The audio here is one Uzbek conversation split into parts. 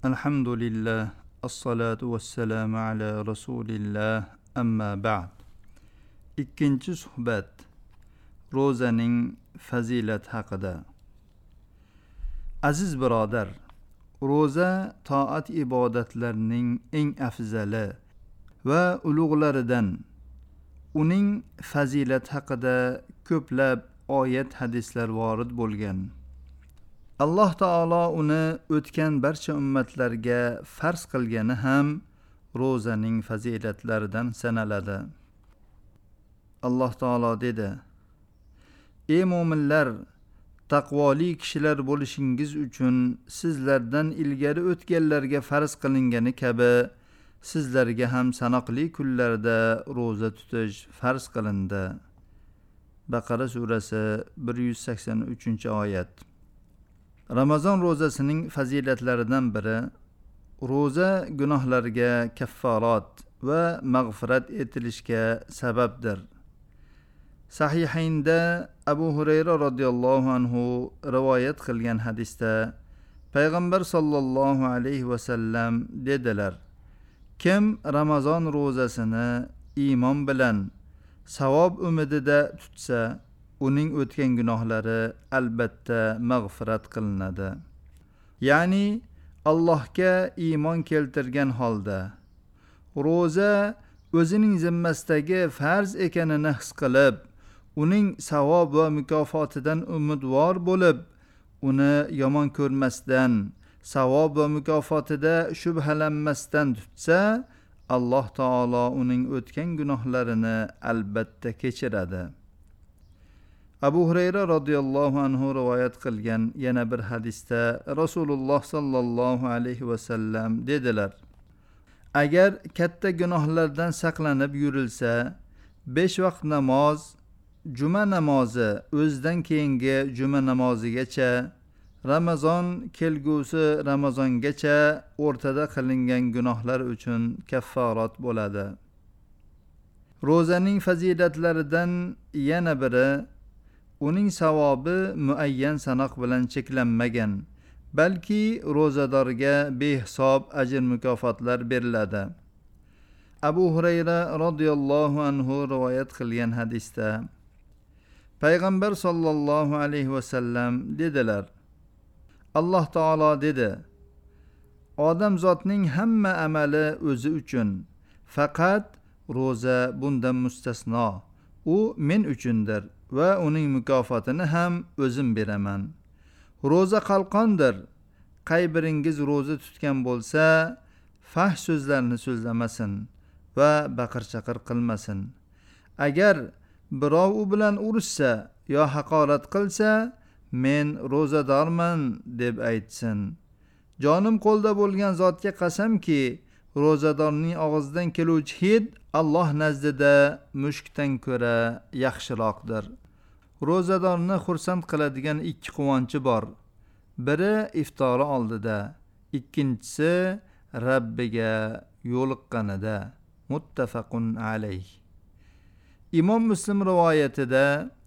Alhamdulillah, assalatu vassalamu ala rasulillah, amma ba'd. Ikkinchi suhbat, ro'zaning fazilat haqida. Aziz birodar, ro'za toat ibodatlarning eng afzali va ulug'laridan. Uning fazilat haqida ko'plab oyat hadislar vorid bo'lgan. Alloh taolo uni o'tgan barcha ummatlarga farz qilgani ham ro'zaning fazilatlaridan sanaladi. Alloh taolo dedi: Ey mo'minlar, taqvoli kishilar bo'lishingiz uchun sizlardan ilgari o'tganlarga farz qilingani kabi sizlarga ham sanoqli kunlarda ro'za tutish farz qilindi. Baqara surasi 183-oyat. Ramazon ro'zasining fazilatlaridan biri ro'za gunohlarga kafforat va mag'firat etilishga sababdir. Sahihaynda Abu Hurayra radhiyallohu anhu rivoyat qilgan hadisda Payg'ambar sallallohu alayhi va sallam dedilar: Kim Ramazon ro'zasini iymon bilan savob umidida tutsa, uning o'tgan gunohlari albatta mag'firat qilinadi. Ya'ni Allohga iymon keltirgan holda ro'za o'zining zimmasidagi farz ekanini his qilib, uning savob va mukofotidan umidvor bo'lib, uni yomon ko'rmasdan, savob va mukofotida shubhalanmasdan tutsa, Alloh taolo uning o'tgan gunohlarini albatta kechiradi. Abu Hurayra radhiyallohu anhu rivoyat qilgan yana bir hadisda Rasululloh sallallohu alayhi va sallam dedilar: Agar katta gunohlardan saqlanib yurilsa, 5 vaqt namoz, juma namozi o'zidan keyingi juma namozigacha, Ramazon kelgusi Ramazongacha o'rtada qilingan gunohlar uchun kafforat bo'ladi. Ro'zaning fazilatlaridan yana biri uning savobi muayyan sanoq bilan cheklanmagan, balki ro'zadorga behisob ajr mukofotlar beriladi. Abu Hurayra radhiyallohu anhu rivoyat qilgan hadisda Payg'ambar sallallohu alayhi va sallam dedilar: Alloh taolo dedi: Odam zotning hamma amali o'zi uchun, faqat ro'za bundan mustasno. U men uchundir va uning mukofotini ham o'zim beraman. Ro'za qalqondir. Qay biringiz ro'za tutgan bo'lsa, fahsh so'zlarni so'zlamasin va baqir-chaqir qilmasin. Agar birov u bilan urushsa yo haqorat qilsa, men ro'zadorman deb aytsin. Jonim qo'lda bo'lgan zotga qasamki, ro'zadorning og'zidan keluvchi hid Alloh nazdida mushkdan ko'ra yaxshiroqdir. Ro'zadorni xursand qiladigan 2 quvonchi bor. Biri iftori oldida, ikkinchisi Rabbiga yo'liqqanida. Muttafaqun alayh. Imom Muslim rivoyatida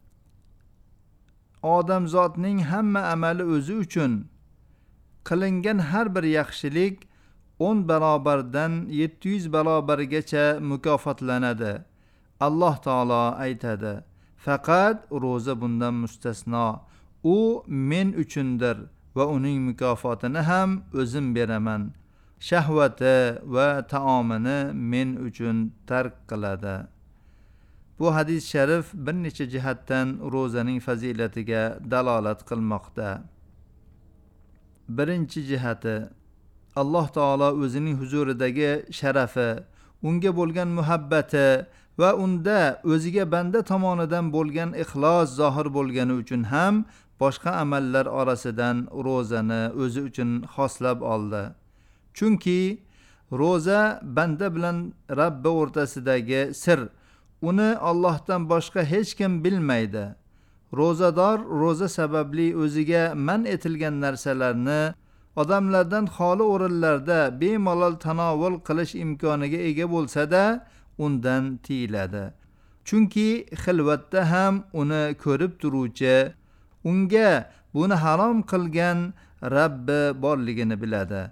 odamzotning hamma amali o'zi uchun, qilingan har bir yaxshilik 10 barobardan 700 barobargacha mukofotlanadi. Alloh taolo aytadi: Faqat ro'za bundan mustasno. U men uchundir va uning mukofotini ham o'zim beraman. Shahvati va taomini men uchun tark qiladi. Bu hadis sharif bir necha jihatdan ro'zaning fazilatiga dalolat qilmoqda. Birinchi jihati, Alloh taolo o'zining huzuridagi sharafi, unga bo'lgan muhabbati va unda o'ziga banda tomonidan bo'lgan ixlos zohir bo'lgani uchun ham boshqa amallar orasidan ro'zani o'zi uchun xoslab oldi. Chunki ro'za banda bilan Rabbi o'rtasidagi sir. Uni Allohdan boshqa hech kim bilmaydi. Ro'zador ro'za sababli o'ziga man etilgan narsalarni odamlardan xoli o'rinlarda bemalol tanovul qilish imkoniga ega bo'lsa-da, undan tiyiladi. Chunki xilvatda ham uni ko'rib turuvchi, unga buni harom qilgan Rabbi borligini biladi.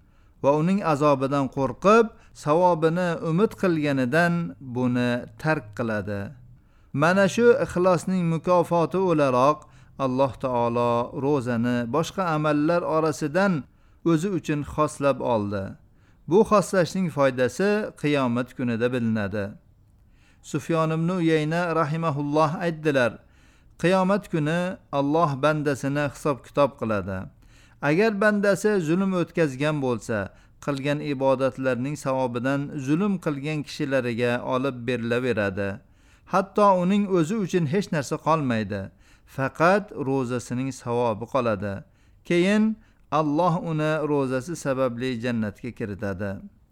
va uning azobidan qo'rqib, savobini umid qilganidan buni tark qiladi. Mana shu ixlosning mukofoti o'laroq Alloh taolo ro'zani boshqa amallar orasidan o'zi uchun xoslab oldi. Bu xoslashning foydasi qiyomat kunida bilinadi. Sufyon ibn Uyayna rahimahulloh aytdilar: qiyomat kuni Alloh bandasini hisob-kitob qiladi. Agar bandasi zulm o'tkazgan bo'lsa, qilgan ibodatlarning savobidan zulm qilgan kishilariga olib berilaveradi. Hatto uning o'zi uchun hech narsa qolmaydi. Faqat ro'zasining savobi qoladi. Keyin Alloh uni ro'zasi sababli jannatga kiritadi.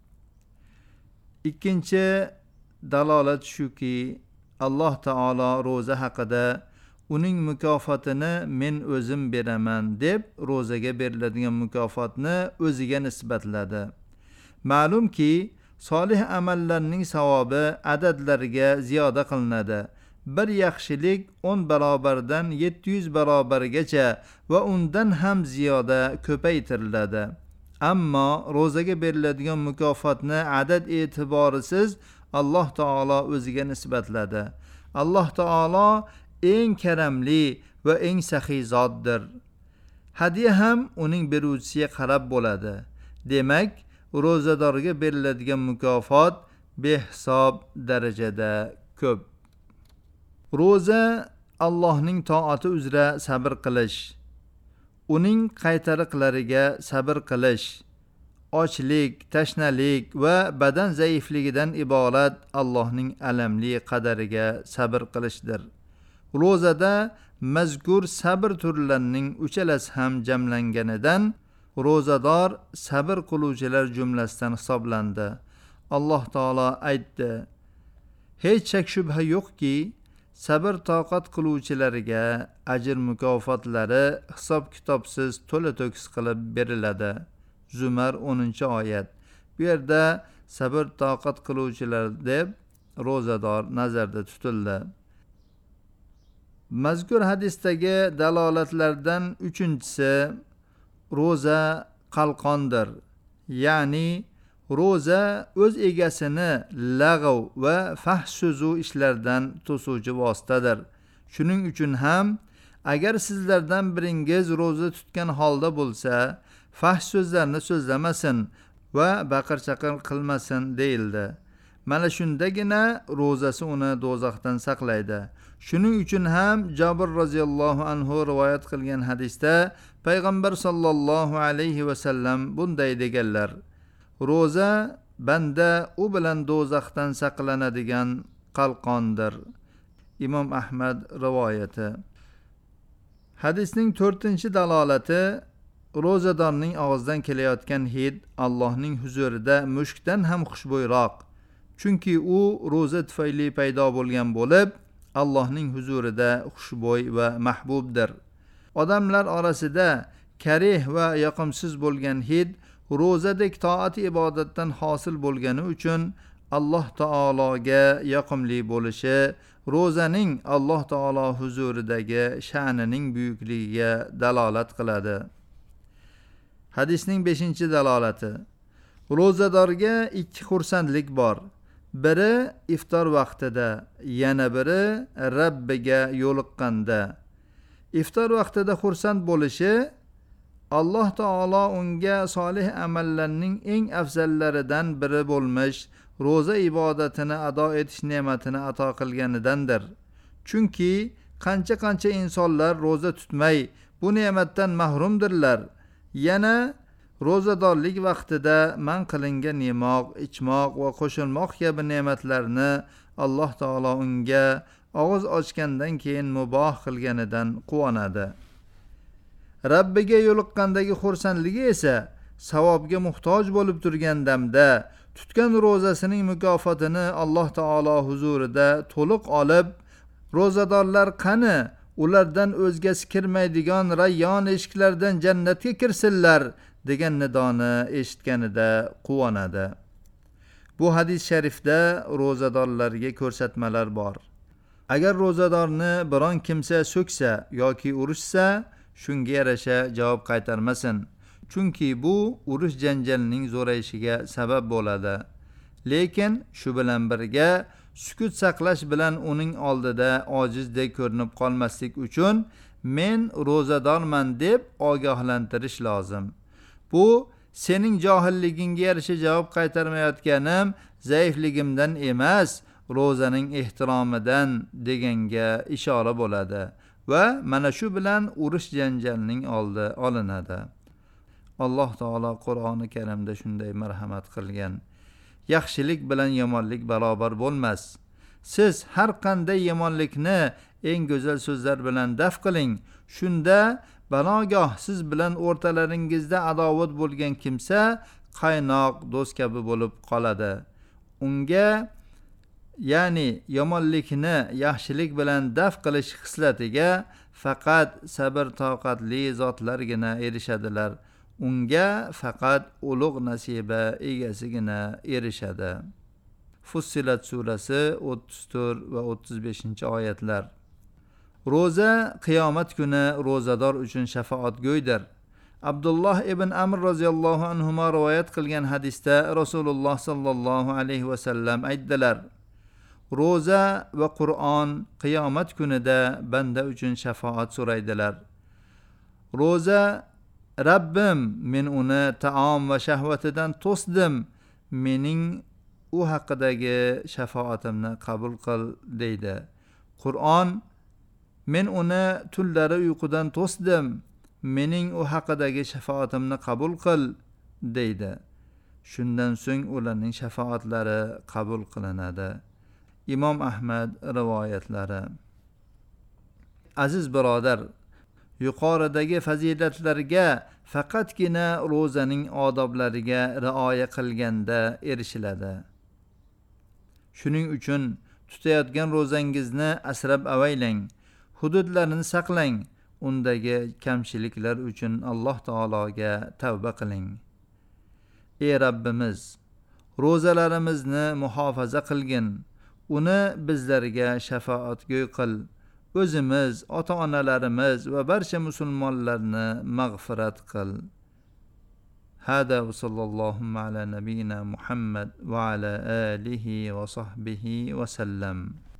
Ikkinchi dalolat shuki, Alloh taolo ro'za haqida uning mukofotini men o'zim beraman deb ro'zaga beriladigan mukofotni o'ziga nisbatladi. Ma'lumki, solih amallarning savobi adadlariga ziyoda qilinadi. Bir yaxshilik 10 barobardan 700 barobargacha va undan ham ziyoda ko'paytiriladi. Ammo ro'zaga beriladigan mukofotni adad e'tiborisiz Alloh taolo o'ziga nisbatladi. Alloh taolo eng karamli va eng saxiy zotdir. Hadiya ham uning beruvchisiga qarab bo'ladi. Demak, ro'zadorga beriladigan mukofot behisob darajada ko'p. Ro'za Allohning toati uzra sabr qilish, uning qaytariqlariga sabr qilish, ochlik, tashnalik va badan zaifligidan iborat Allohning alamli qadariga sabr qilishdir. Ro'zada mazkur sabr turlarining uchalasi ham jamlanganidan ro'zador sabr qiluvchilar jumlasidan hisoblandi. Alloh taolo aytdi: hech shak shubha yo'qki, sabr toqat qiluvchilarga ajr mukofotlari hisob-kitobsiz to'la-to'kis qilib beriladi. Zumar 10-oyat. Bu yerda sabr toqat qiluvchilar deb ro'zador nazarda tutildi. Mazkur hadisdagi dalolatlardan uchinchisi, ro'za qalqondir. Ya'ni ro'za o'z egasini lag'v va fahsh so'zu ishlardan to'suvchi vositadir. Shuning uchun ham agar sizlardan biringiz ro'za tutgan holda bo'lsa, fahsh so'zlarni so'zlamasin va baqir-chaqir qilmasin deyildi. Mana shundagina ro'zasi uni do'zaxdan saqlaydi. Shuning uchun ham Jabir roziyallohu anhu rivoyat qilgan hadisda payg'ambar sollallohu alayhi va sallam bunday deganlar: ro'za banda u bilan do'zaxdan saqlanadigan qalqondir. Imom Ahmad rivoyati. Hadisning 4-dalolati, ro'zadorning og'zidan kelayotgan hid Allohning huzurida mushkdan ham xushbo'yroq. Chunki u ro'za tufayli paydo bo'lgan bo'lib, Allohning huzurida xushbo'y va mahbubdir. Odamlar orasida karih va yoqimsiz bo'lgan hid ro'zadek toat ibodatdan hosil bo'lgani uchun Alloh taologa yoqimli bo'lishi ro'zaning Alloh taolo huzuridagi sha'nining buyukligiga dalolat qiladi. Hadisning 5-dalolati. Ro'zadorga 2 xursandlik bor. Biri iftor vaqtida, yana biri Rabbiga yo'liqqanda. Iftor vaqtida xursand bo'lishi Alloh taolo unga solih amallarning eng afzallaridan biri bo'lmish ro'za ibodatini ado etish ne'matini ato qilganidandir. Chunki qancha insonlar ro'za tutmay bu ne'matdan mahrumdirlar. Yana ro'zadorlik vaqtida man qilingan yemoq, ichmoq va qo'shilmoq kabi ne'matlarni Alloh taolo unga og'iz ochgandan keyin muboh qilganidan quvonadi. Rabbiga yo'liqqandagi xursandligi esa savobga muhtoj bo'lib turgan damda tutgan ro'zasining mukofotini Alloh taolo huzurida to'liq olib, ro'zadorlar qani ulardan o'zgasi kirmaydigan Rayyon eshiklaridan jannatga kirsinlar degan nidoni eshitganida quvonadi. Bu hadis sharifda ro'zadorlarga ko'rsatmalar bor. Agar ro'zadorni biron kimsa so'ksa yoki urishsa, shunga yarasha javob qaytarmasin. chunki bu urush janjalning zo'rayishiga sabab bo'ladi. Lekin shu bilan birga sukut saqlash bilan uning oldida ojizdek ko'rinib qolmaslik uchun men ro'zadorman deb ogohlantirish lozim. Bu sening johilligingga yarasha javob qaytarmayotganim zaifligimdan emas, ro'zaning ehtiromidan deganga ishora bo'ladi va mana shu bilan urush janjalning oldi olinadi. Alloh taolo Qur'oni Karimda shunday marhamat qilgan: yaxshilik bilan yomonlik barobar bo'lmas. Siz har qanday yomonlikni eng go'zal so'zlar bilan daf qiling. Shunda banogoh siz bilan o'rtalaringizda adovat bo'lgan kimsa qaynoq do'st kabi bo'lib qoladi. Unga, ya'ni yomonlikni yaxshilik bilan daf qilish xislatiga faqat sabr toqatli zotlargina erishadilar. Unga faqat ulug' nasiba egasigina erishadi. Fussilat surasi 34 va 35-oyatlar. Ro'za qiyomat kuni ro'zador uchun shafoatgo'ydir. Abdulloh ibn Amr roziyallohu anhu rivoyat qilgan hadisda Rasululloh sallallohu alayhi va sallam aytdilar: ro'za va Qur'on qiyomat kunida banda uchun shafoat so'raydilar. Ro'za: Rabbim, men uni taom va shahvatidan to'sdim, mening u haqidagi shafaatimni qabul qil deydi. Qur'on: men uni tunlari uyqudan to'sdim, mening u haqidagi shafaatimni qabul qil deydi. Shundan so'ng ularning shafaatlari qabul qilinadi. Imom Ahmad rivoyatlari. Aziz birodar, yuqoridagi fazilatlarga faqatgina ro'zaning odoblariga rioya qilganda erishiladi. Shuning uchun tutayotgan ro'zangizni asrab avaylang, hududlarini saqlang, undagi kamchiliklar uchun Alloh taologa tavba qiling. Ey Rabbimiz, ro'zalarimizni muhofaza qilgin, uni bizlarga shafoatgo'y qil. O'zimiz, ota-onalarimiz va barcha musulmonlarni mag'firat qil. Hada va sallallohu ala nabiyyina Muhammad va ala alihi va sahbihi va sallam.